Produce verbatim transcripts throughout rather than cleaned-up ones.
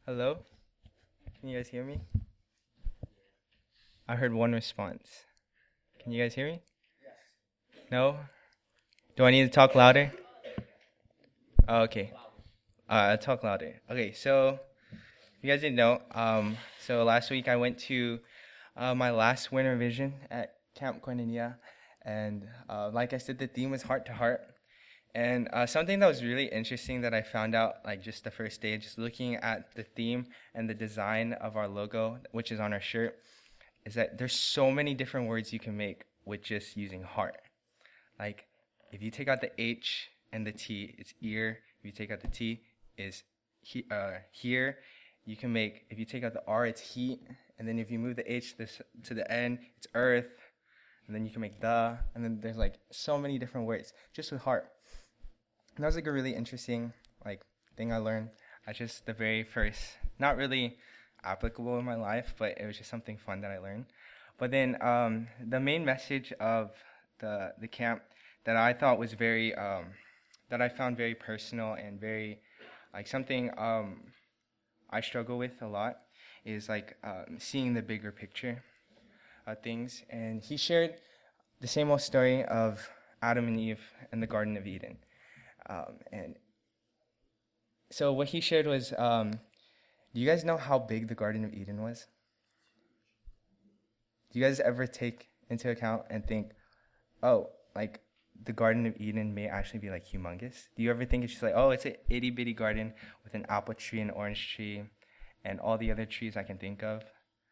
Hello? Can you guys hear me? I heard one response. Can you guys hear me? No? Do I need to talk louder? Oh, okay. Uh, I'll talk louder. Okay, so if you guys didn't know, um, so last week I went to uh, my last winter vision at Camp Koinonia, and uh, like I said, the theme was heart to heart. And uh, something that was really interesting that I found out, like just the first day, just looking at the theme and the design of our logo, which is on our shirt, is that there's so many different words you can make with just using heart. Like, if you take out the H and the T, it's ear. If you take out the T, is he, uh, here. You can make, if you take out the R, it's heat. And then if you move the H to the, to the N, it's earth. And then you can make the, and then there's like so many different words just with heart. And that was like a really interesting like thing I learned at just the very first, not really applicable in my life, but it was just something fun that I learned. But then um, the main message of the the camp that I thought was very, um, that I found very personal and very, like something um, I struggle with a lot is like um, seeing the bigger picture of things. And he shared the same old story of Adam and Eve in the Garden of Eden. Um, and so what he shared was, um, do you guys know how big the Garden of Eden was? Do you guys ever take into account and think, oh, like the Garden of Eden may actually be like humongous? Do you ever think it's just like, oh, it's an itty bitty garden with an apple tree, an orange tree, and all the other trees I can think of?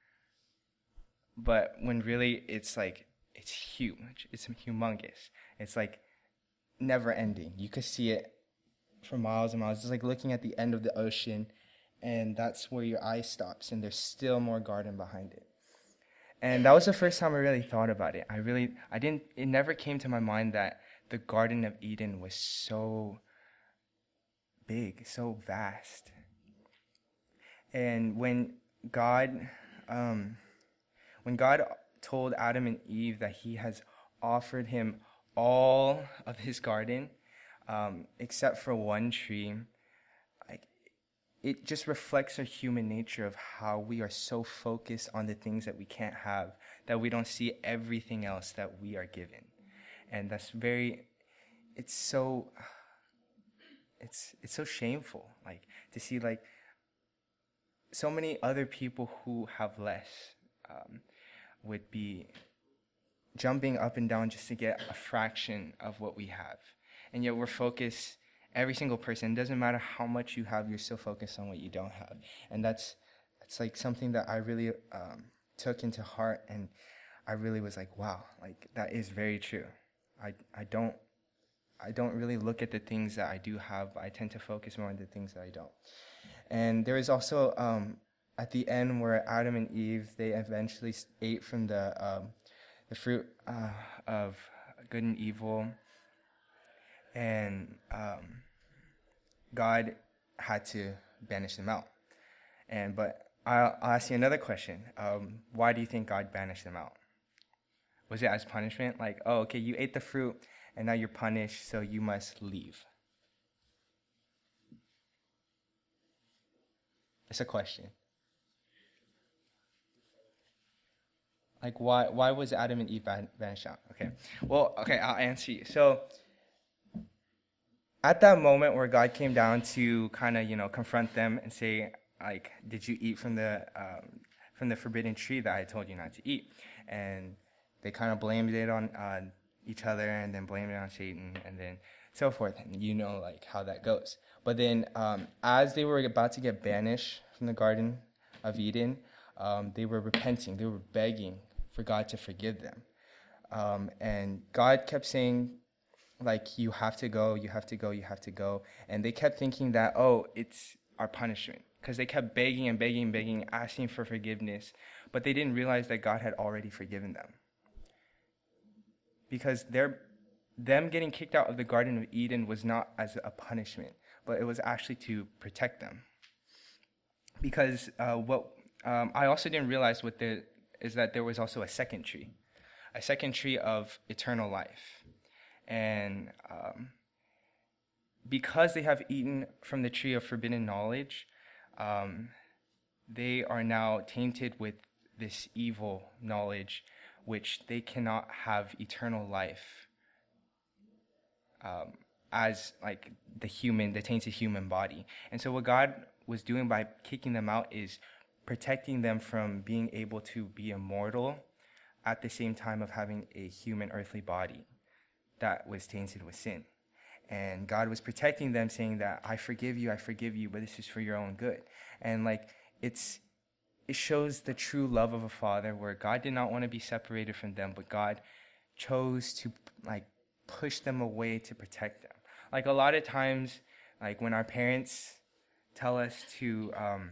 But when really it's like, it's huge, it's humongous. It's like never ending. You could see it for miles and miles. It's like looking at the end of the ocean, and that's where your eye stops, and there's still more garden behind it. And that was the first time I really thought about it. I really, I didn't, it never came to my mind that the Garden of Eden was so big, so vast. And when God, um, when God told Adam and Eve that he has offered him all of his garden, um, except for one tree, like it just reflects our human nature of how we are so focused on the things that we can't have that we don't see everything else that we are given. And that's very, it's so, it's it's so shameful, like to see like so many other people who have less um, would be jumping up and down just to get a fraction of what we have. And yet we're focused, every single person, it doesn't matter how much you have, you're still focused on what you don't have. And that's that's like something that I really um, took into heart, and I really was like, wow, like that is very true. I I don't I don't really look at the things that I do have, but I tend to focus more on the things that I don't. And there is also um, at the end where Adam and Eve, they eventually ate from the um, the fruit uh, of good and evil, and um, God had to banish them out. And but I'll, I'll ask you another question. Um, why do you think God banished them out? Was it as punishment? Like, oh, okay, you ate the fruit, and now you're punished, so you must leave. It's a question. Like, why why was Adam and Eve ban- banished out? Okay. Well, okay, I'll answer you. So, at that moment where God came down to kind of, you know, confront them and say, like, did you eat from the um, from the forbidden tree that I told you not to eat? And they kind of blamed it on uh, each other, and then blamed it on Satan, and then so forth. And you know, like, how that goes. But then, um, as they were about to get banished from the Garden of Eden, um, they were repenting. They were begging for God to forgive them. Um, and God kept saying, like, you have to go, you have to go, you have to go. And they kept thinking that, oh, it's our punishment. Because they kept begging and begging and begging, asking for forgiveness. But they didn't realize that God had already forgiven them. Because their, them getting kicked out of the Garden of Eden was not as a punishment, but it was actually to protect them. Because uh, what um, I also didn't realize what the is that there was also a second tree, a second tree of eternal life. And um, because they have eaten from the tree of forbidden knowledge, um, they are now tainted with this evil knowledge, which they cannot have eternal life um, as like the human, the tainted human body. And so what God was doing by kicking them out is protecting them from being able to be immortal at the same time of having a human earthly body that was tainted with sin. And God was protecting them, saying that I forgive you, I forgive you, but this is for your own good. And like it's it shows the true love of a father, where God did not want to be separated from them, but God chose to like push them away to protect them. Like a lot of times, like when our parents tell us to um,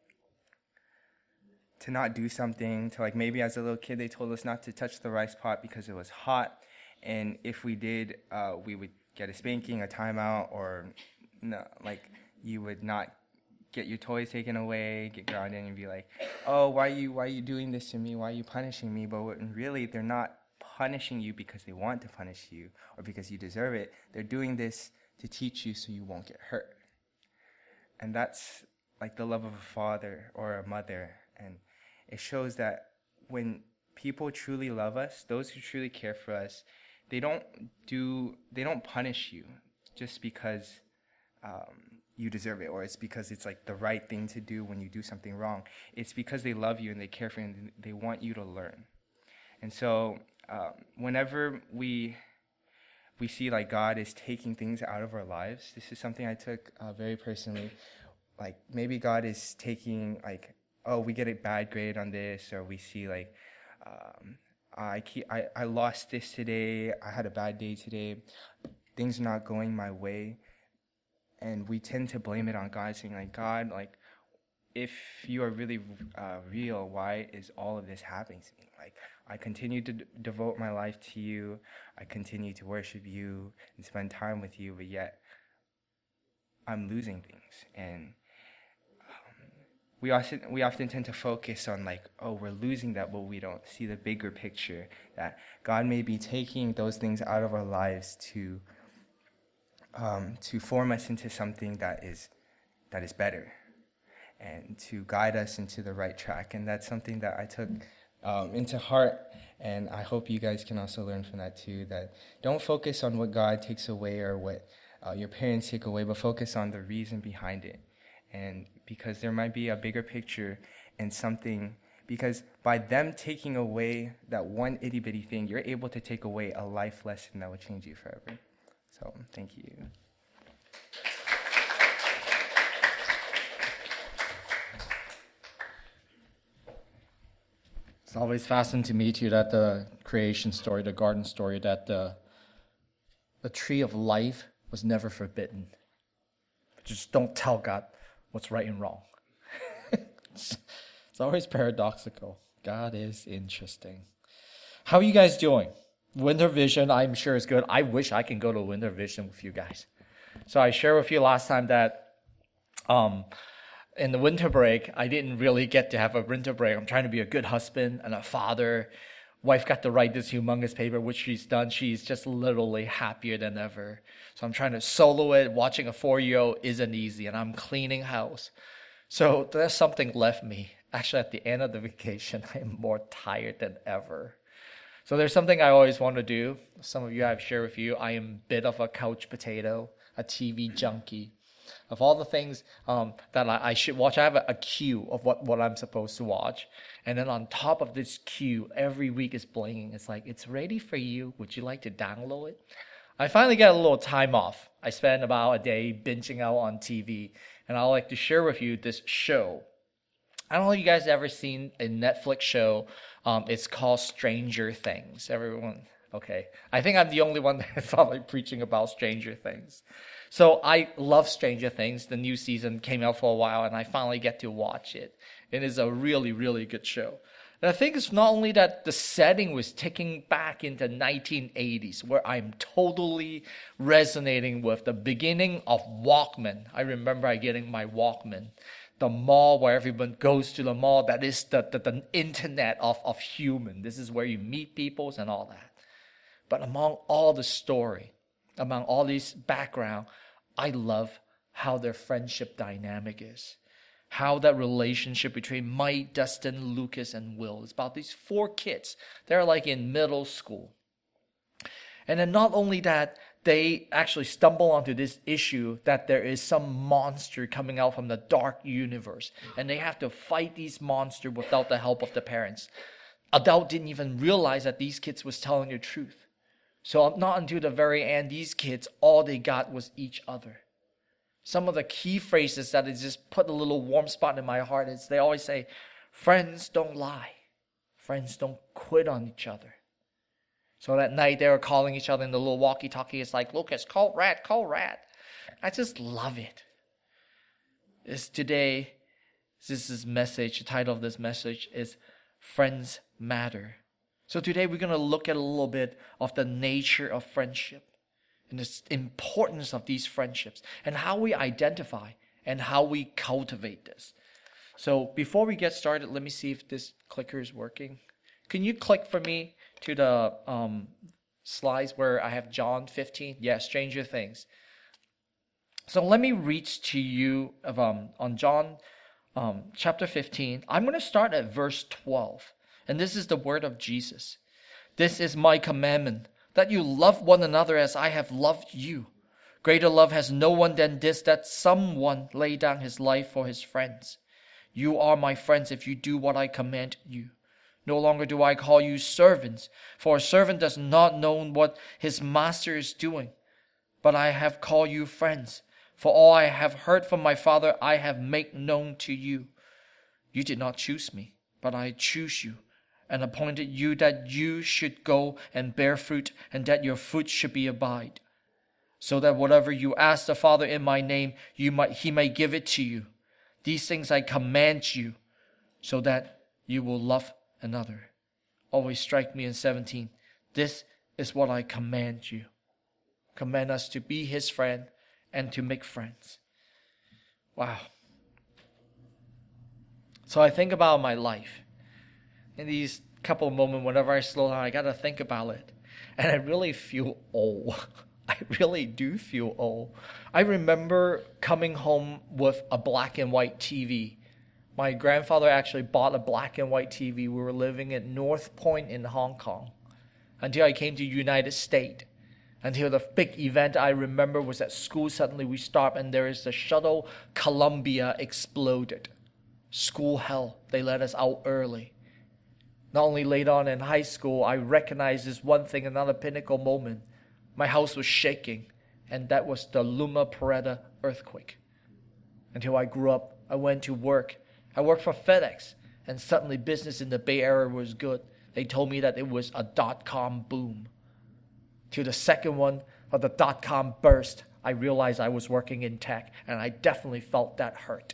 to not do something, to like maybe as a little kid they told us not to touch the rice pot because it was hot, and if we did, uh, we would get a spanking, a timeout, or no, like you would not get your toys taken away, get grounded, and be like, oh, why are you why are you doing this to me? Why are you punishing me? But when really they're not punishing you because they want to punish you or because you deserve it. They're doing this to teach you so you won't get hurt. And that's like the love of a father or a mother. And it shows that when people truly love us, those who truly care for us, they don't do they don't punish you just because um, you deserve it, or it's because it's like the right thing to do when you do something wrong. It's because they love you and they care for you and they want you to learn. And so um, whenever we we see like God is taking things out of our lives, this is something I took uh, very personally. Like maybe God is taking like, oh, we get a bad grade on this, or we see like, um, I, keep, I I lost this today, I had a bad day today, things are not going my way, and we tend to blame it on God, saying like, God, like, if you are really uh, real, why is all of this happening to me? Like, I continue to d- devote my life to you, I continue to worship you and spend time with you, but yet I'm losing things. And um, we often we often tend to focus on like, oh, we're losing that, but we don't see the bigger picture, that God may be taking those things out of our lives to um, to form us into something that is that is better, and to guide us into the right track. And that's something that I took um, into heart, and I hope you guys can also learn from that too, that don't focus on what God takes away or what uh, your parents take away, but focus on the reason behind it. And because there might be a bigger picture and something, because by them taking away that one itty-bitty thing, you're able to take away a life lesson that will change you forever. So thank you. It's always fascinating to me too that the creation story, the garden story, that the the tree of life was never forbidden. Just don't tell God what's right and wrong. it's, it's always paradoxical. God is interesting. How are you guys doing? Winter Vision, I'm sure is good. I wish I can go to Winter Vision with you guys. So I shared with you last time that um. in the winter break, I didn't really get to have a winter break. I'm trying to be a good husband and a father. Wife got to write this humongous paper, which she's done. She's just literally happier than ever. So I'm trying to solo it. Watching a four-year-old isn't easy, and I'm cleaning house. So there's something left me. Actually, at the end of the vacation, I'm more tired than ever. So there's something I always want to do. Some of you I've shared with you. I am a bit of a couch potato, a T V junkie. Of all the things um, that I, I should watch, I have a, a queue of what, what I'm supposed to watch. And then on top of this queue, every week is blinking. It's like, it's ready for you. Would you like to download it? I finally get a little time off. I spend about a day binging out on T V. And I'd like to share with you this show. I don't know if you guys have ever seen a Netflix show. Um, it's called Stranger Things. Everyone, okay. I think I'm the only one that's probably preaching about Stranger Things. So I love Stranger Things. The new season came out for a while, and I finally get to watch it. It is a really, really good show. And I think it's not only that the setting was taking back into nineteen eighties, where I'm totally resonating with the beginning of Walkman. I remember I getting my Walkman. The mall where everyone goes to the mall, that is the, the, the internet of, of human. This is where you meet people and all that. But among all the story, among all these background, I love how their friendship dynamic is. how that relationship between Mike, Dustin, Lucas, and Will is about these four kids. They're like in middle school. And then not only that, they actually stumble onto this issue that there is some monster coming out from the dark universe. And they have to fight these monsters without the help of the parents. Adult didn't even realize that these kids was telling the truth. So not until the very end, these kids, all they got was each other. Some of the key phrases that has just put a little warm spot in my heart is they always say, friends don't lie. Friends don't quit on each other. So that night they were calling each other in the little walkie-talkie. It's like, Lucas, call Rat, call Rat. I just love it. It's today, this is message, the title of this message is Friends Matter. So today we're going to look at a little bit of the nature of friendship and the importance of these friendships and how we identify and how we cultivate this. So before we get started, let me see if this clicker is working. Can you click for me to the um, slides where I have John fifteen? Yeah, Stranger Things. So let me read to you of, um, on John um, chapter fifteen. I'm going to start at verse twelve. And this is the word of Jesus. This is my commandment, that you love one another as I have loved you. Greater love has no one than this, that someone lay down his life for his friends. You are my friends if you do what I command you. No longer do I call you servants, for a servant does not know what his master is doing. But I have called you friends, for all I have heard from my Father I have made known to you. You did not choose me, but I choose you, and appointed you that you should go and bear fruit, and that your fruit should be abide, so that whatever you ask the Father in my name, you might, he may give it to you. These things I command you, so that you will love another. Always strike me in seventeen. This is what I command you. Command us to be his friend and to make friends. Wow. So I think about my life. In these couple of moments, whenever I slow down, I got to think about it. And I really feel old. I really do feel old. I remember coming home with a black and white T V. My grandfather actually bought a black and white T V. We were living at North Point in Hong Kong until I came to United States. Until the big event I remember was at school. Suddenly we stopped and there is the shuttle Columbia exploded. School hell. They let us out early. Not only later on in high school, I recognized this one thing, another pinnacle moment. My house was shaking, and that was the Loma Prieta earthquake. Until I grew up, I went to work. I worked for FedEx, and suddenly business in the Bay Area was good. They told me that it was a dot-com boom. Till the second one of the dot-com burst, I realized I was working in tech, and I definitely felt that hurt.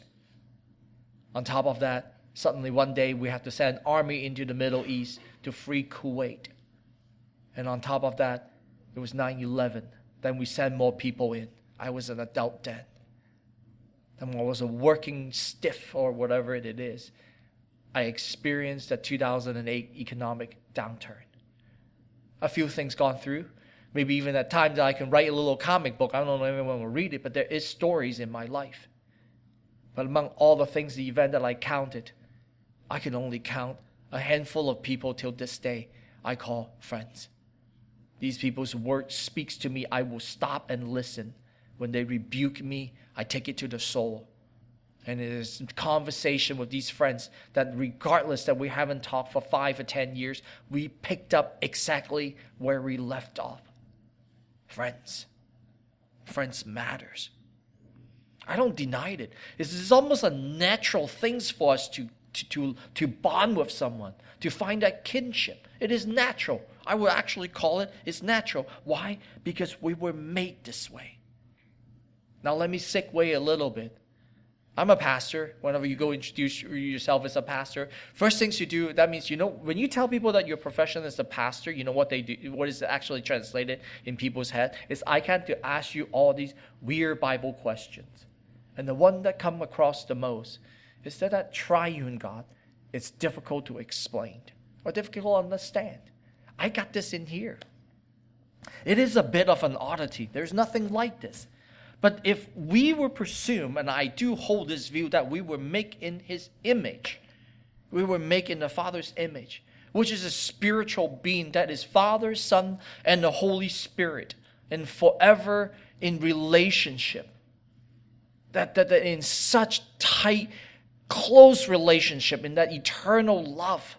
On top of that, suddenly one day we have to send an army into the Middle East to free Kuwait. And on top of that, it was nine eleven. Then we sent more people in. I was an adult then. Then when I was a working stiff or whatever it is, I experienced the two thousand eight economic downturn. A few things gone through. Maybe even at times that I can write a little comic book. I don't know if anyone will read it, but there is stories in my life. But among all the things, the event that I counted, I can only count a handful of people till this day I call friends. These people's word speaks to me. I will stop and listen. When they rebuke me, I take it to the soul. And it is conversation with these friends that regardless that we haven't talked for five or ten years, we picked up exactly where we left off. Friends. Friends matters. I don't deny it. It's, it's almost a natural thing for us to, to, to, to bond with someone, to find that kinship. It is natural. I would actually call it, it's natural. Why? Because we were made this way. Now let me segue a little bit. I'm a pastor. Whenever you go introduce yourself as a pastor, first things you do, that means, you know, when you tell people that your profession is a pastor, you know what they do, what is actually translated in people's head is I can to ask you all these weird Bible questions. And the one that come across the most is that that triune God, it's difficult to explain or difficult to understand. I got this in here. It is a bit of an oddity. There's nothing like this. But if we were presumed, and I do hold this view, that we were made in his image, we were made in the Father's image, which is a spiritual being that is Father, Son, and the Holy Spirit, and forever in relationship. That, that, that in such tight, close relationship, in that eternal love,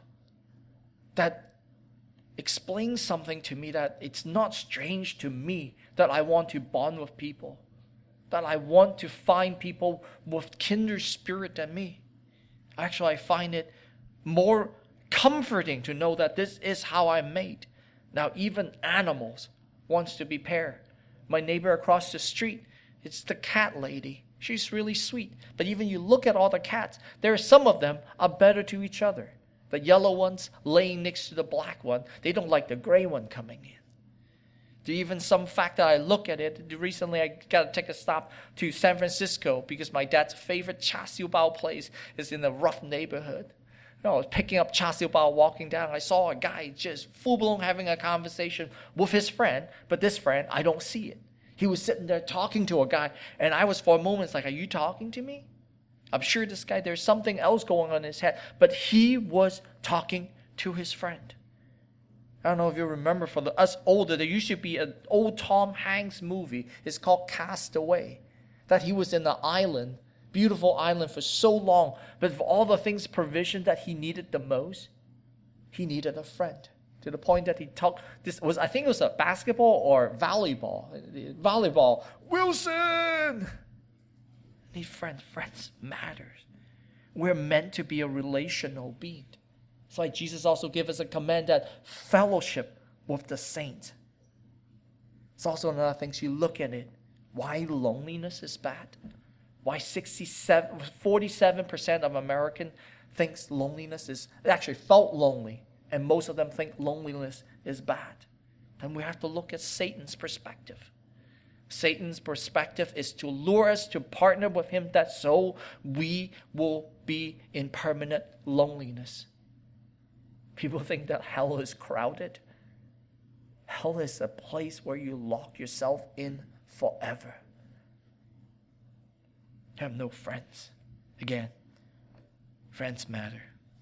that explains something to me that it's not strange to me that I want to bond with people, that I want to find people with kindred spirit than me. Actually, I find it more comforting to know that this is how I'm made. Now, even animals wants to be paired. My neighbor across the street, it's the cat lady. She's really sweet. But even you look at all the cats, there are some of them are better to each other. The yellow ones laying next to the black one, they don't like the gray one coming in. There's even some fact that I look at it. Recently, I got to take a stop to San Francisco because my dad's favorite char siu bao place is in a rough neighborhood. You know, I was picking up char siu bao, walking down. I saw a guy just full-blown having a conversation with his friend, but this friend, I don't see it. He was sitting there talking to a guy, and I was for a moment like, are you talking to me? I'm sure this guy, there's something else going on in his head, but he was talking to his friend. I don't know if you remember, for the, us older, there used to be an old Tom Hanks movie. It's called Cast Away. That he was in the island, beautiful island for so long, but for all the things, provision that he needed the most, he needed a friend. To the point that he talked, this was, I think it was a basketball or volleyball. Volleyball. Wilson! Need friends. Friends matters. We're meant to be a relational being. It's like Jesus also gave us a command that fellowship with the saints. It's also another thing, so you look at it. Why loneliness is bad? Why sixty-seven, forty-seven percent of Americans thinks loneliness is, actually felt lonely. And most of them think loneliness is bad. And we have to look at Satan's perspective. Satan's perspective is to lure us to partner with him that so we will be in permanent loneliness. People think that hell is crowded. Hell is a place where you lock yourself in forever. You have no friends. Again, friends matter.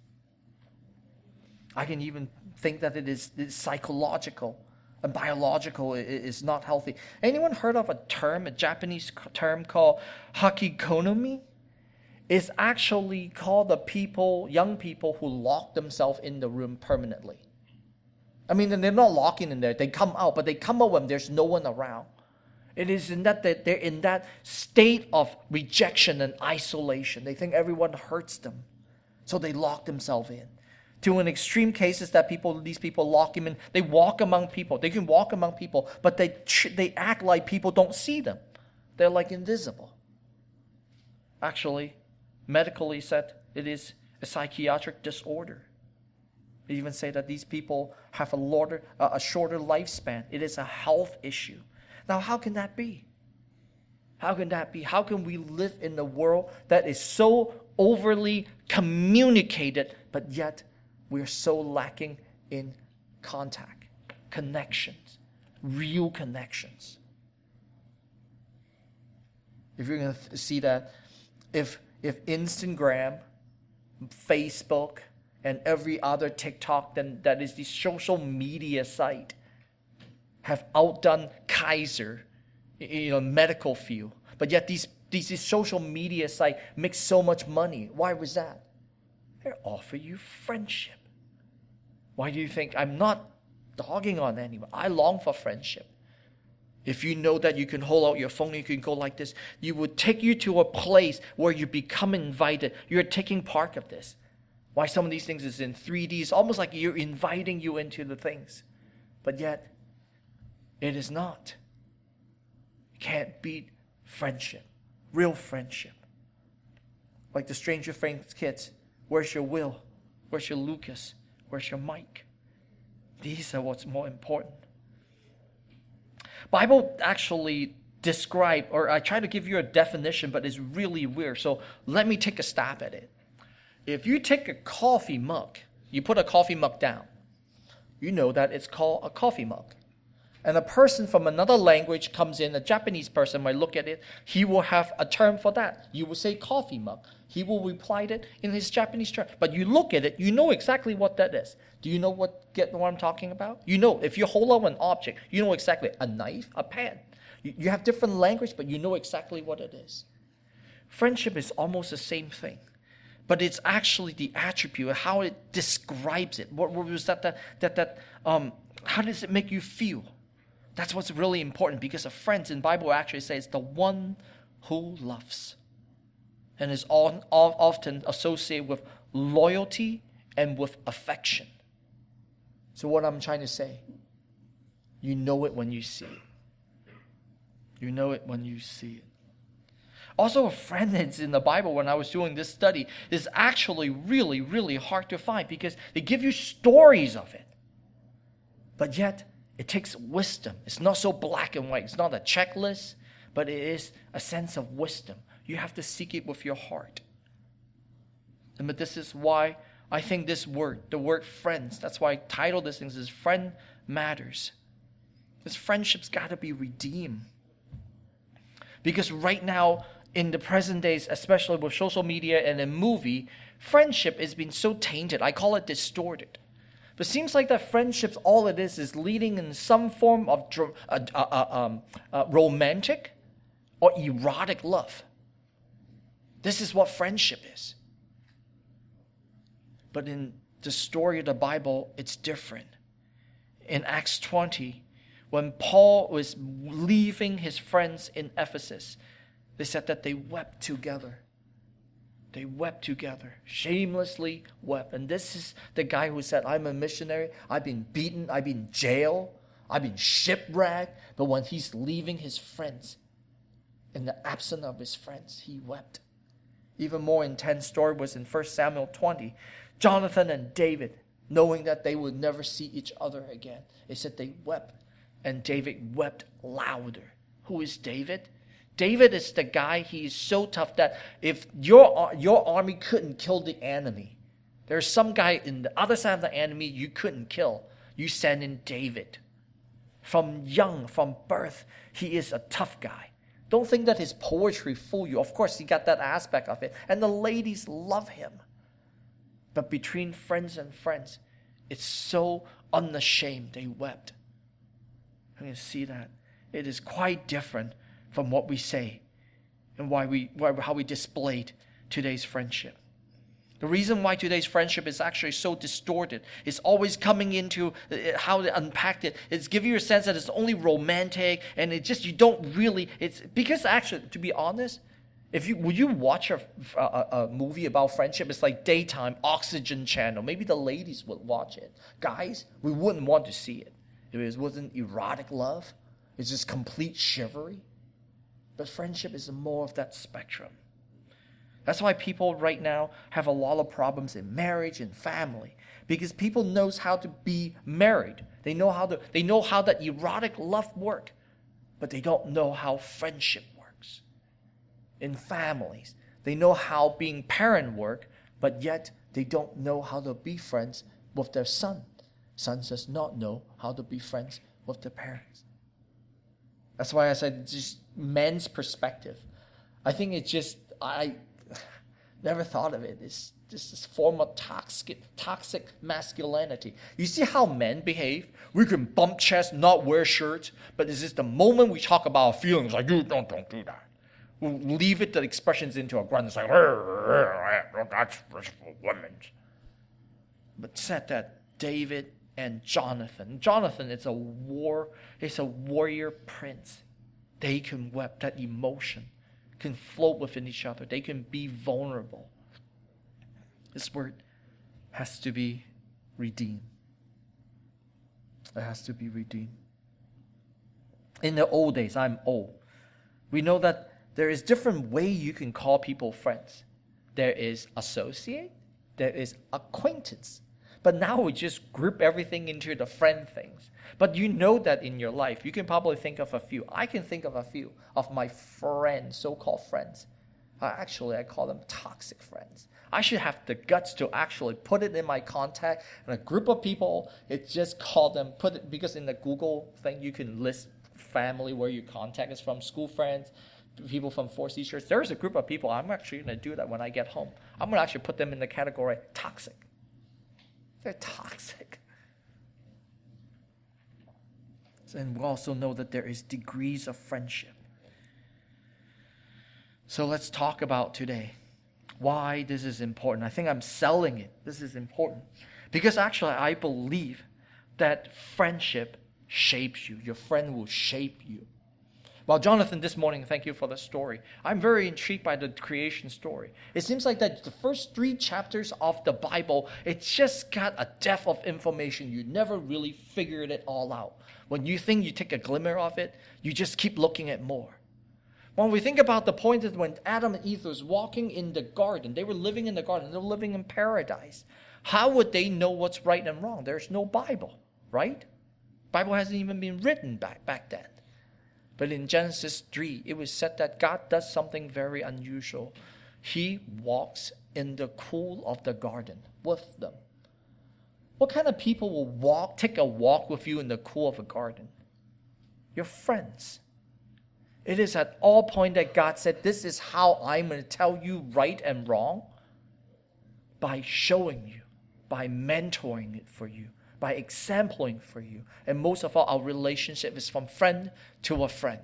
I can even think that it is, it is psychological and biological. It is not healthy. Anyone heard of a term, a Japanese term called hakikonomi? It's actually called the people, young people who lock themselves in the room permanently. I mean, they're not locking in there. They come out, but they come out when there's no one around. It is in that they're in that state of rejection and isolation. They think everyone hurts them, so they lock themselves in. To an extreme cases that people, these people lock them in. They walk among people. They can walk among people, but they they act like people don't see them. They're like invisible. Actually, medically said, it is a psychiatric disorder. They even say that these people have a, longer, uh, a shorter lifespan. It is a health issue. Now, how can that be? How can that be? How can we live in a world that is so overly communicated, but yet we're so lacking in contact, connections, real connections? If you're going to see that, if if Instagram, Facebook, and every other TikTok then that is the social media site have outdone Kaiser, you know, medical field, but yet these these, these social media sites make so much money. Why was that? They offer you friendship. Why do you think? I'm not dogging on anyone. I long for friendship. If you know that you can hold out your phone, you can go like this, you would take you to a place where you become invited. You're taking part of this. Why some of these things is in three D. It's almost like you're inviting you into the things. But yet, it is not. You can't beat friendship. Real friendship. Like the Stranger Things kids. Where's your Will? Where's your Lucas? Where's your Mike? These are what's more important. Bible actually describe, or I try to give you a definition, but it's really weird. So let me take a stab at it. If you take a coffee mug, you put a coffee mug down, you know that it's called a coffee mug. And a person from another language comes in, a Japanese person might look at it, he will have a term for that. You will say coffee mug. He will reply it in his Japanese term. But you look at it, you know exactly what that is. Do you know what get what I'm talking about? You know, if you hold up an object, you know exactly a knife, a pen. You, you have different language, but you know exactly what it is. Friendship is almost the same thing. But it's actually the attribute, how it describes it. What, what was that, that, that, that um, how does it make you feel? That's what's really important, because a friend in the Bible actually says the one who loves. And is all, all, often associated with loyalty and with affection. So what I'm trying to say, you know it when you see it. You know it when you see it. Also, a friend that's in the Bible, when I was doing this study, is actually really, really hard to find because they give you stories of it. But yet, it takes wisdom. It's not so black and white. It's not a checklist, but it is a sense of wisdom. You have to seek it with your heart. And but this is why I think this word, the word friends, that's why I titled this thing is Friend Matters. This friendship's got to be redeemed. Because right now, in the present days, especially with social media and in movie, friendship has been so tainted. I call it distorted. But it seems like that friendships, all it is, is leading in some form of uh, uh, uh, um, uh, romantic or erotic love. This is what friendship is. But in the story of the Bible, it's different. In Acts twenty, when Paul was leaving his friends in Ephesus, they said that they wept together. They wept together, shamelessly wept. And this is the guy who said, I'm a missionary. I've been beaten. I've been jailed. I've been shipwrecked. But when he's leaving his friends, in the absence of his friends, he wept. Even more intense story was in First Samuel twenty. Jonathan and David, knowing that they would never see each other again, it said they wept. And David wept louder. Who is David? David is the guy, he is so tough that if your, your army couldn't kill the enemy, there's some guy in the other side of the enemy you couldn't kill. You send in David. From young, from birth, he is a tough guy. Don't think that his poetry fool you. Of course, he got that aspect of it. And the ladies love him. But between friends and friends, it's so unashamed. They wept. And you see that. It is quite different from what we say and why we, why, how we displayed today's friendship. The reason why today's friendship is actually so distorted, it's always coming into how to unpack it. It's giving you a sense that it's only romantic and it just, you don't really, it's because actually, to be honest, if you would you watch a, a, a movie about friendship, it's like daytime, Oxygen Channel. Maybe the ladies would watch it. Guys, we wouldn't want to see it. If it wasn't erotic love, it's just complete chivalry. But friendship is more of that spectrum. That's why people right now have a lot of problems in marriage and family. Because people knows how to be married. They know how to they know how that erotic love work. But they don't know how friendship works. In families, they know how being parent work, but yet they don't know how to be friends with their son. Son does not know how to be friends with their parents. That's why I said just men's perspective. I think it's just, I never thought of it. It's just this form of toxic, toxic masculinity. You see how men behave? We can bump chest, not wear shirts, but it's just the moment we talk about our feelings, like, you don't, don't do that. We'll leave it, the expressions into a grunt. It's like, that's for women. But said that David and Jonathan. Jonathan is a war, is a warrior prince. They can weep, that emotion can float within each other. They can be vulnerable. This word has to be redeemed. It has to be redeemed. In the old days, I'm old. We know that there is different way you can call people friends. There is associate, there is acquaintance. But now we just group everything into the friend things. But you know that in your life, you can probably think of a few. I can think of a few of my friends, so-called friends. Uh, actually, I call them toxic friends. I should have the guts to actually put it in my contact. And a group of people, it just call them, put it, because in the Google thing, you can list family where your contact is from, school friends, people from Four Seas Church. There's a group of people, I'm actually going to do that when I get home. I'm going to actually put them in the category toxic. They're toxic. And we also know that there is degrees of friendship. So let's talk about today why this is important. I think I'm selling it. This is important. Because actually I believe that friendship shapes you. Your friend will shape you. Well, Jonathan, this morning, thank you for the story. I'm very intrigued by the creation story. It seems like that the first three chapters of the Bible, it just got a depth of information. You never really figured it all out. When you think you take a glimmer of it, you just keep looking at more. When we think about the point that when Adam and Eve was walking in the garden, they were living in the garden, they were living in paradise. How would they know what's right and wrong? There's no Bible, right? Bible hasn't even been written back, back then. But in Genesis three, it was said that God does something very unusual. He walks in the cool of the garden with them. What kind of people will walk, take a walk with you in the cool of a garden? Your friends. It is at all point that God said, this is how I'm going to tell you right and wrong. By showing you, by mentoring it for you, by exempling for you. And most of all, our relationship is from friend to a friend.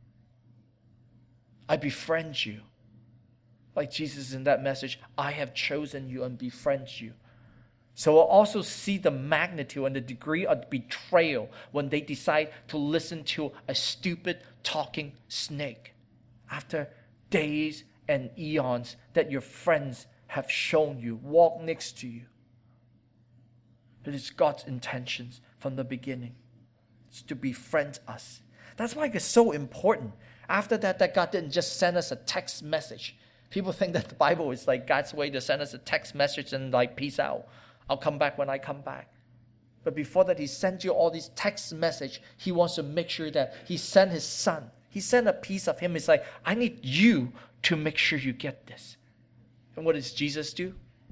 I befriend you. Like Jesus in that message, I have chosen you and befriend you. So we'll also see the magnitude and the degree of betrayal when they decide to listen to a stupid talking snake. After days and eons that your friends have shown you, walk next to you. It is God's intentions from the beginning. It's to befriend us. That's why it's so important. After that, that God didn't just send us a text message. People think that the Bible is like God's way to send us a text message and like, peace out. I'll come back when I come back. But before that, he sent you all these text messages. He wants to make sure that he sent his son. He sent a piece of him. It's like, I need you to make sure you get this. And what does Jesus do?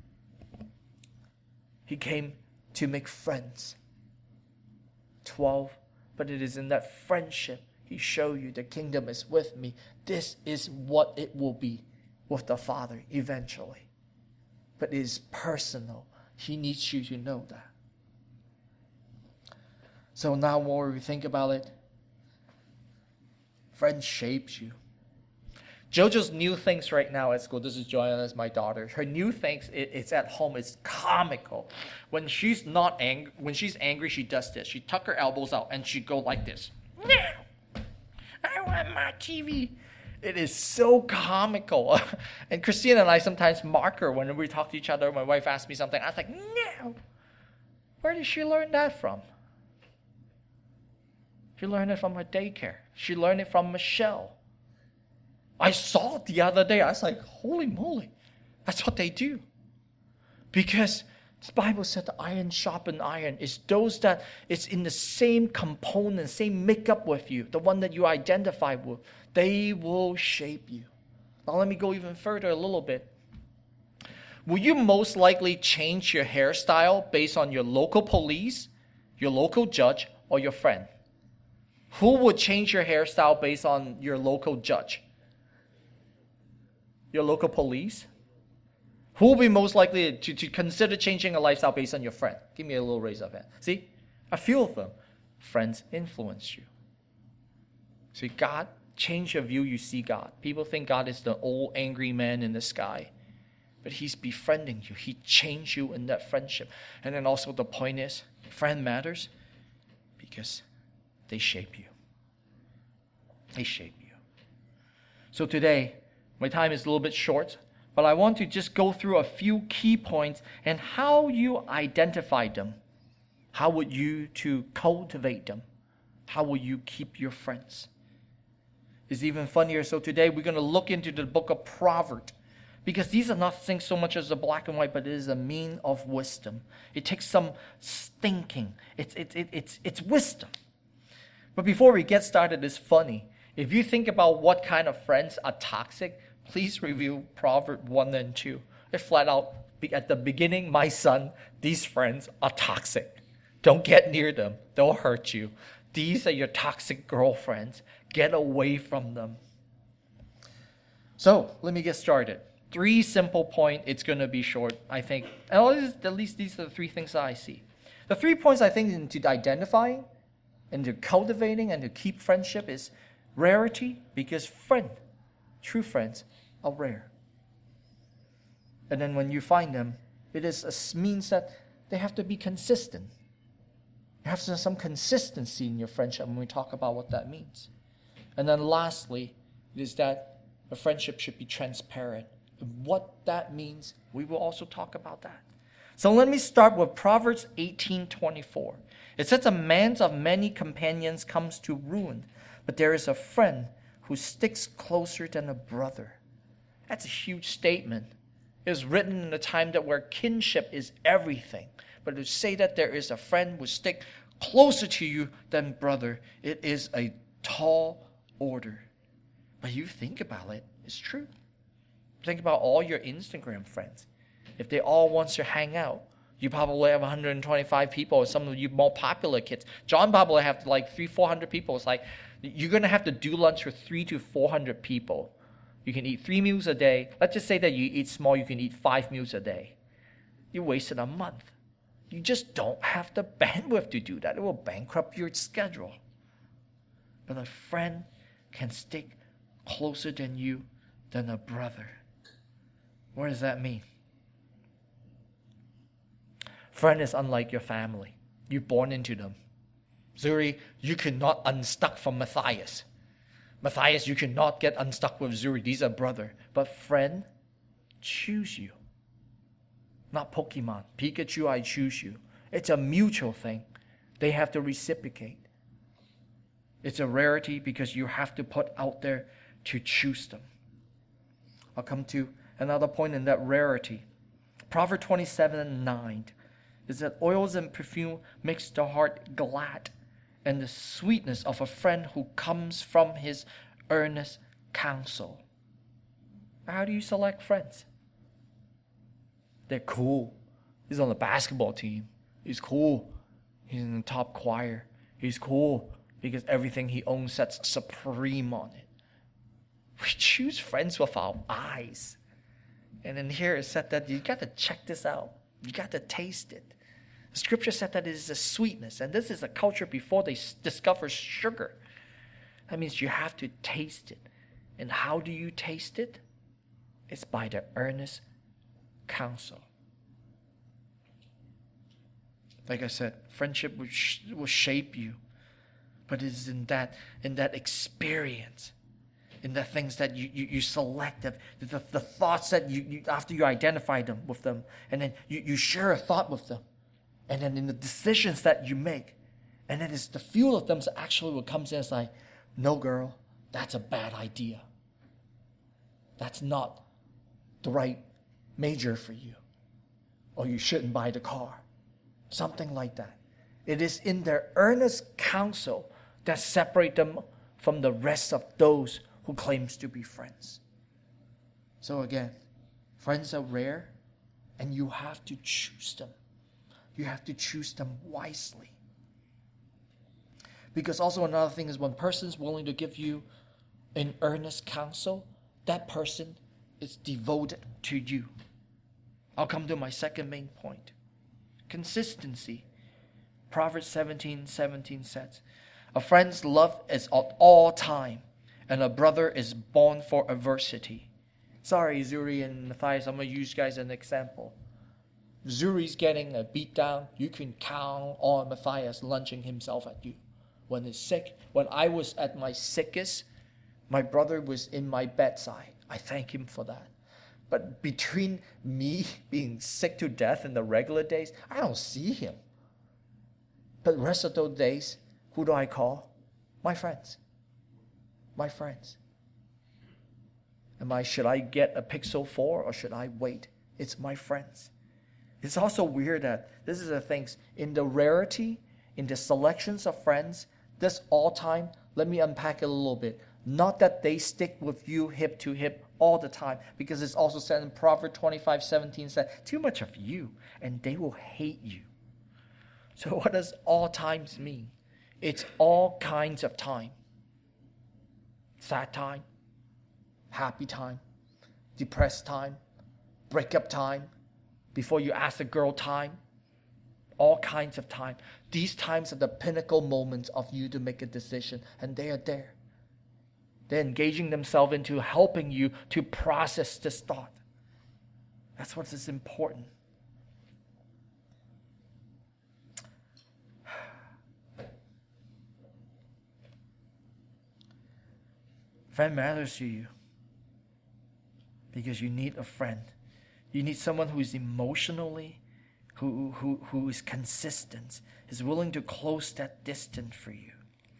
He came to make friends. Twelve. But it is in that friendship he showed you the kingdom is with me. This is what it will be with the Father eventually. But it is personal. He needs you to know that. So now more we think about it, friend shapes you. JoJo's new things right now at school, this is Joanna's my daughter. Her new things, it, it's at home, it's comical. When she's not angry, when she's angry, she does this. She tuck her elbows out and she go like this. No, I want my T V. It is so comical. And Christine and I sometimes mark her when we talk to each other. My wife asks me something. I was like, no. Where did she learn that from? She learned it from her daycare. She learned it from Michelle. I saw it the other day. I was like, holy moly. That's what they do. Because the Bible said the iron sharpened iron is those that it's in the same component, same makeup with you, the one that you identify with. They will shape you. Now let me go even further a little bit. Will you most likely change your hairstyle based on your local police, your local judge, or your friend? Who would change your hairstyle based on your local judge? Your local police? Who will be most likely to, to consider changing a lifestyle based on your friend? Give me a little raise of hand. See? A few of them. Friends influence you. See, God, change your view, you see God. People think God is the old angry man in the sky. But he's befriending you. He changed you in that friendship. And then also the point is, friend matters because they shape you. They shape you. So today, my time is a little bit short, but I want to just go through a few key points and how you identify them. How would you to cultivate them? How will you keep your friends? It's even funnier. So today we're going to look into the book of Proverbs. Because these are not things so much as the black and white, but it is a mean of wisdom. It takes some thinking. It's, it's, it's, it's wisdom. But before we get started, it's funny. If you think about what kind of friends are toxic, please review Proverbs one and two. It flat out, at the beginning, my son, these friends are toxic. Don't get near them. They'll hurt you. These are your toxic girlfriends. Get away from them. So, let me get started. Three simple points. It's going to be short, I think. And at least these are the three things that I see. The three points I think into identifying, into cultivating, and to keep friendship is rarity, because friend, true friends, are rare. And then when you find them, it is a means that they have to be consistent. You have to have some consistency in your friendship when we talk about what that means. And then lastly, it is that a friendship should be transparent. And what that means, we will also talk about that. So let me start with Proverbs eighteen twenty-four. It says, a man of many companions comes to ruin, but there is a friend who sticks closer than a brother. That's a huge statement. It was written in a time that where kinship is everything. But to say that there is a friend who stick closer to you than brother, it is a tall order. But you think about it, it's true. Think about all your Instagram friends. If they all want to hang out, you probably have one hundred twenty-five people, or some of you more popular kids. John probably have like three, four hundred people. It's like, you're going to have to do lunch with three to four hundred people. You can eat three meals a day. Let's just say that you eat small, you can eat five meals a day. You wasted a month. You just don't have the bandwidth to do that. It will bankrupt your schedule. But a friend can stick closer than you than a brother. What does that mean? Friend is unlike your family. You're born into them. Zuri, you cannot unstuck from Matthias. Matthias, you cannot get unstuck with Zuri. These are brother. But friend, choose you. Not Pokemon. Pikachu, I choose you. It's a mutual thing. They have to reciprocate. It's a rarity because you have to put out there to choose them. I'll come to another point in that rarity. Proverbs twenty-seven nine is that oils and perfume makes the heart glad, and the sweetness of a friend who comes from his earnest counsel. How do you select friends? They're cool. He's on the basketball team. He's cool. He's in the top choir. He's cool because everything he owns sets supreme on it. We choose friends with our eyes. And in here it said that you got to check this out. You got to taste it. The scripture said that it is a sweetness. And this is a culture before they discovered sugar. That means you have to taste it. And how do you taste it? It's by the earnest counsel. Like I said, friendship will, sh- will shape you. But it is in that, in that experience, in the things that you, you, you select, the, the, the thoughts that you, you, after you identify them with them, and then you, you share a thought with them, and then in the decisions that you make, and then it's the fuel of them that actually what comes in. It's like, no girl, that's a bad idea. That's not the right major for you. Or you shouldn't buy the car. Something like that. It is in their earnest counsel that separate them from the rest of those who claims to be friends. So again, friends are rare, and you have to choose them. You have to choose them wisely. Because also another thing is when a person is willing to give you an earnest counsel, that person is devoted to you. I'll come to my second main point. Consistency. Proverbs seventeen seventeen says, a friend's love is at all time, and a brother is born for adversity. Sorry, Zuri and Matthias, I'm going to use you guys as an example. Zuri's getting a beat down. You can count on Matthias lunging himself at you. When he's sick, when I was at my sickest, my brother was in my bedside. I thank him for that. But between me being sick to death in the regular days, I don't see him. But the rest of those days, who do I call? My friends. My friends. Am I, should I get a Pixel four or should I wait? It's my friends. It's also weird that this is the things, in the rarity, in the selections of friends, this all time, let me unpack it a little bit. Not that they stick with you hip to hip all the time, because it's also said in Proverbs twenty-five seventeen, said, too much of you, and they will hate you. So what does all times mean? It's all kinds of time. Sad time, happy time, depressed time, breakup time, before you ask a girl time, all kinds of time. These times are the pinnacle moments of you to make a decision, and they are there. They're engaging themselves into helping you to process this thought. That's what is important. Friend matters to you because you need a friend. You need someone who is emotionally, who, who, who is consistent, is willing to close that distance for you.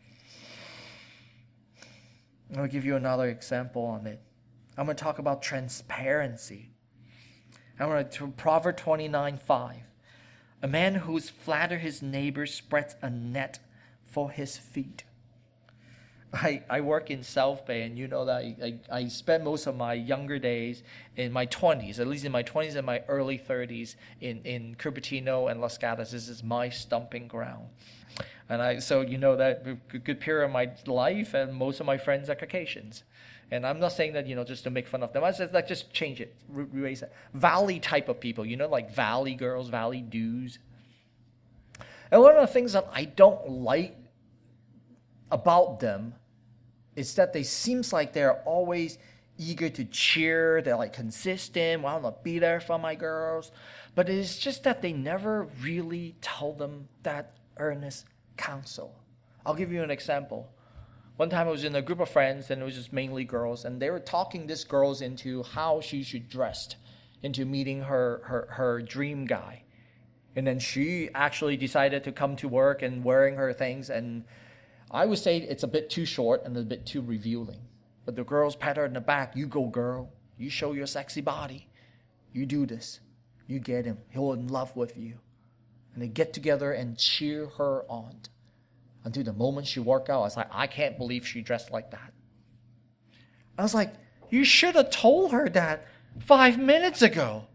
I'll give you another example on it. I'm going to talk about transparency. I'm going to Proverbs twenty-nine five. A man who flatters his neighbor spreads a net for his feet. I, I work in South Bay, and you know that I, I, I spent most of my younger days in my twenties, at least in my twenties and my early thirties in, in Cupertino and Los Gatos. This is my stomping ground. And I, so you know that a good period of my life, and most of my friends are Caucasians. And I'm not saying that, you know, just to make fun of them. I just like just change it, erase it. Valley type of people, you know, like valley girls, valley dudes. And one of the things that I don't like about them is that they seems like they're always eager to cheer. They're like consistent. Well, I'm gonna be there for my girls. But it's just that they never really tell them that earnest counsel. I'll give you an example. One time I was in a group of friends, and it was just mainly girls, and they were talking this girls into how she should dress, into meeting her, her, her dream guy. And then she actually decided to come to work and wearing her things, and I would say it's a bit too short and a bit too revealing. But the girls pat her in the back. You go, girl. You show your sexy body. You do this. You get him. He'll in love with you. And they get together and cheer her on. Until the moment she walked out, I was like, I can't believe she dressed like that. I was like, you should have told her that five minutes ago.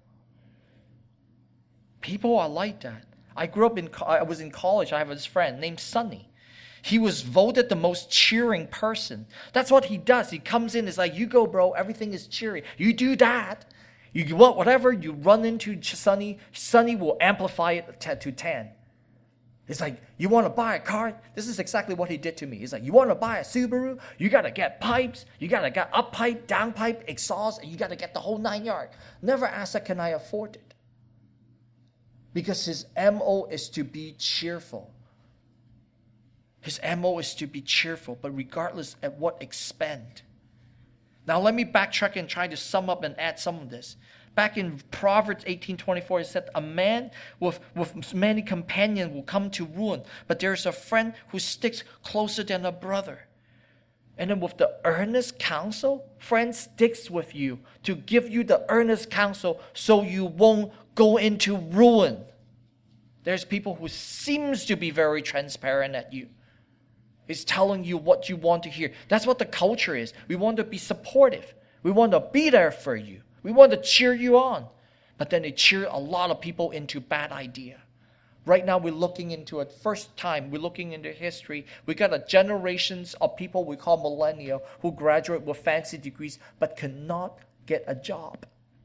People are like that. I grew up in, I was in college. I have this friend named Sonny. He was voted the most cheering person. That's what he does. He comes in, it's like, you go, bro. Everything is cheery. You do that. You want whatever you run into Sonny, Sonny will amplify it to ten. It's like, you want to buy a car? This is exactly what he did to me. He's like, you want to buy a Subaru? You got to get pipes. You got to get up pipe, down pipe, exhaust, and you got to get the whole nine yards. Never ask that, can I afford it? Because his M O is to be cheerful. His M O is to be cheerful, but regardless at what expense. Now let me backtrack and try to sum up and add some of this. Back in Proverbs eighteen twenty-four, it said, a man with, with many companions will come to ruin, but there is a friend who sticks closer than a brother. And then with the earnest counsel, friend sticks with you to give you the earnest counsel so you won't go into ruin. There's people who seems to be very transparent at you. It's telling you what you want to hear. That's what the culture is. We want to be supportive. We want to be there for you. We want to cheer you on. But then they cheer a lot of people into bad idea. Right now we're looking into it. First time we're looking into history. We got a generations of people we call millennial who graduate with fancy degrees but cannot get a job.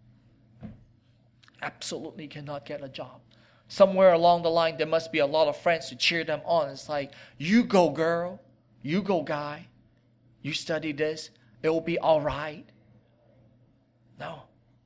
Absolutely cannot get a job. Somewhere along the line there must be a lot of friends to cheer them on. It's like, you go girl, you go guy, you study this, it will be all right. No.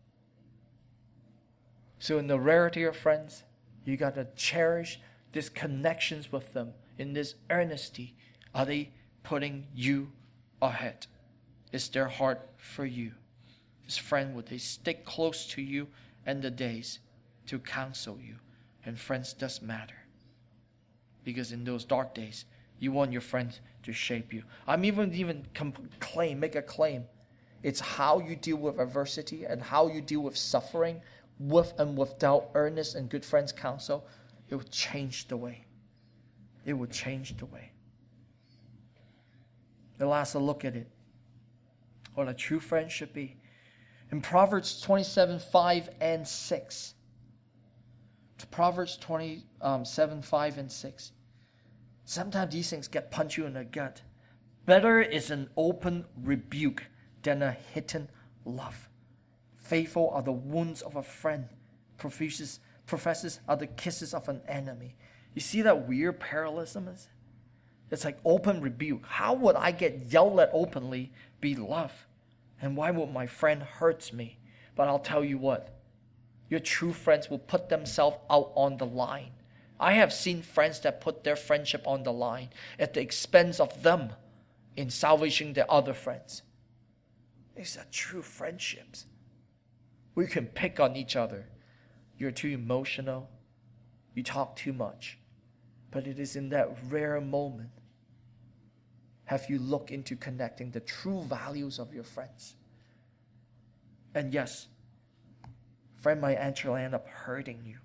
So in the rarity of friends, you got to cherish these connections with them in this earnesty. Are they putting you ahead? Is their heart for you? This friend, would they stick close to you in the days to counsel you? And friends does matter. Because in those dark days, you want your friends to shape you. I'm even even claim, make a claim. It's how you deal with adversity and how you deal with suffering with and without earnest and good friends' counsel. It will change the way. It will change the way. The last look at it. What a true friend should be. In Proverbs twenty-seven, five and six. To Proverbs twenty-seven, five and six. Sometimes these things get punched you in the gut. Better is an open rebuke than a hidden love. Faithful are the wounds of a friend. Professes, professes are the kisses of an enemy. You see that weird parallelism? Is? It's like open rebuke. How would I get yelled at openly be love? And why would my friend hurt me? But I'll tell you what. Your true friends will put themselves out on the line. I have seen friends that put their friendship on the line at the expense of them in salvaging their other friends. These are true friendships. We can pick on each other. You're too emotional. You talk too much. But it is in that rare moment have you looked into connecting the true values of your friends. And yes, friend might actually end up hurting you.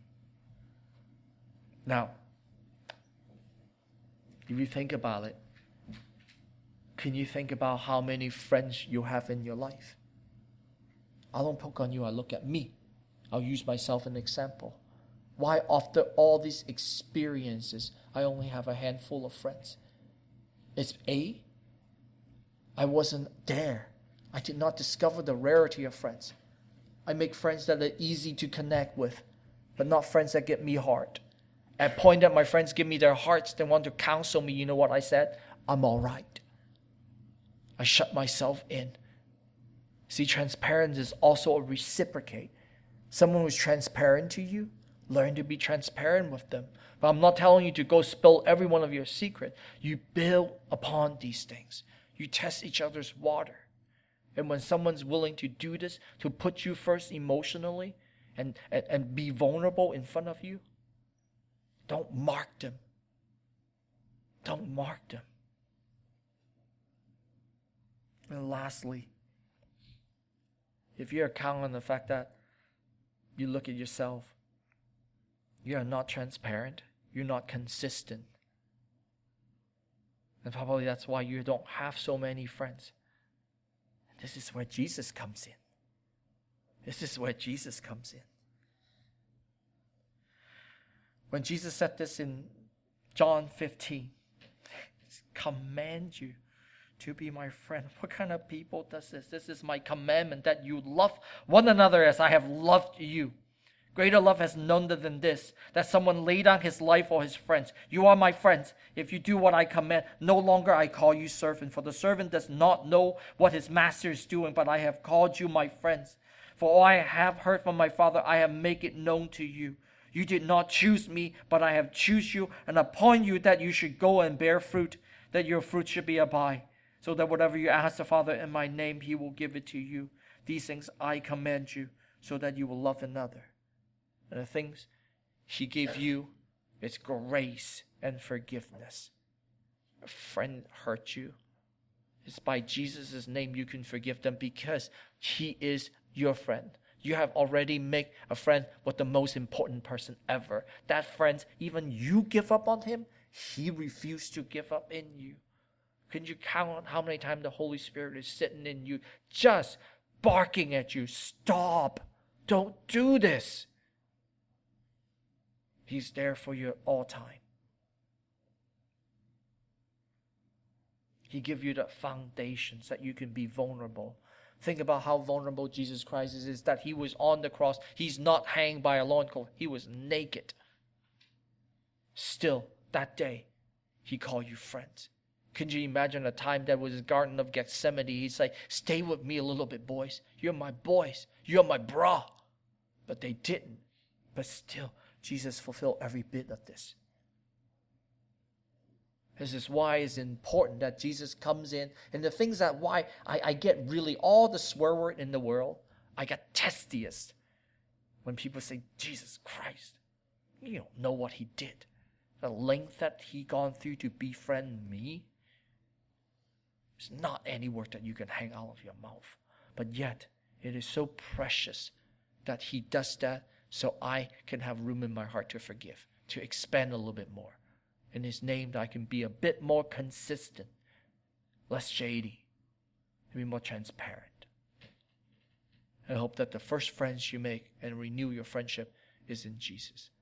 Now, if you think about it, can you think about how many friends you have in your life? I don't poke on you, I look at me. I'll use myself as an example. Why after all these experiences, I only have a handful of friends? It's A, I wasn't there. I did not discover the rarity of friends. I make friends that are easy to connect with, but not friends that get me hard. At the point that my friends give me their hearts, they want to counsel me, you know what I said? I'm all right. I shut myself in. See, transparency is also a reciprocate. Someone who's transparent to you, learn to be transparent with them. But I'm not telling you to go spill every one of your secret. You build upon these things. You test each other's water. And when someone's willing to do this, to put you first emotionally and, and, and be vulnerable in front of you, don't mark them. Don't mark them. And lastly, if you're counting on the fact that you look at yourself, you are not transparent, you're not consistent, and probably that's why you don't have so many friends. This is where Jesus comes in. This is where Jesus comes in. When Jesus said this in John fifteen, command you to be my friend. What kind of people does this? This is my commandment, that you love one another as I have loved you. Greater love has none than this, that someone lay down his life for his friends. You are my friends if you do what I command. No longer I call you servant, for the servant does not know what his master is doing, but I have called you my friends. For all I have heard from my Father, I have made it known to you. You did not choose me, but I have chosen you and appoint you that you should go and bear fruit, that your fruit should be abide, so that whatever you ask the Father in my name, he will give it to you. These things I command you, so that you will love another. And the things he gave you is grace and forgiveness. A friend hurt you. It's by Jesus' name you can forgive them, because he is your friend. You have already made a friend with the most important person ever. That friend, even you give up on him, he refused to give up in you. Can you count on how many times the Holy Spirit is sitting in you, just barking at you? Stop. Don't do this. He's there for you at all time. He gives you the foundations that you can be vulnerable. Think about how vulnerable Jesus Christ is, is that he was on the cross. He's not hanged by a loincloth. He was naked. Still, that day, he called you friends. Could you imagine a time that was the Garden of Gethsemane? He's like, stay with me a little bit, boys. You're my boys. You're my bra. But they didn't. But still, Jesus fulfilled every bit of this. This is why it's important that Jesus comes in. And the things that why I, I get really all the swear word in the world, I get testiest when people say, Jesus Christ, you don't know what he did. The length that he gone through to befriend me. It's not any word that you can hang out of your mouth. But yet, it is so precious that he does that so I can have room in my heart to forgive, to expand a little bit more. In his name, that I can be a bit more consistent, less shady, and be more transparent. And I hope that the first friends you make and renew your friendship is in Jesus.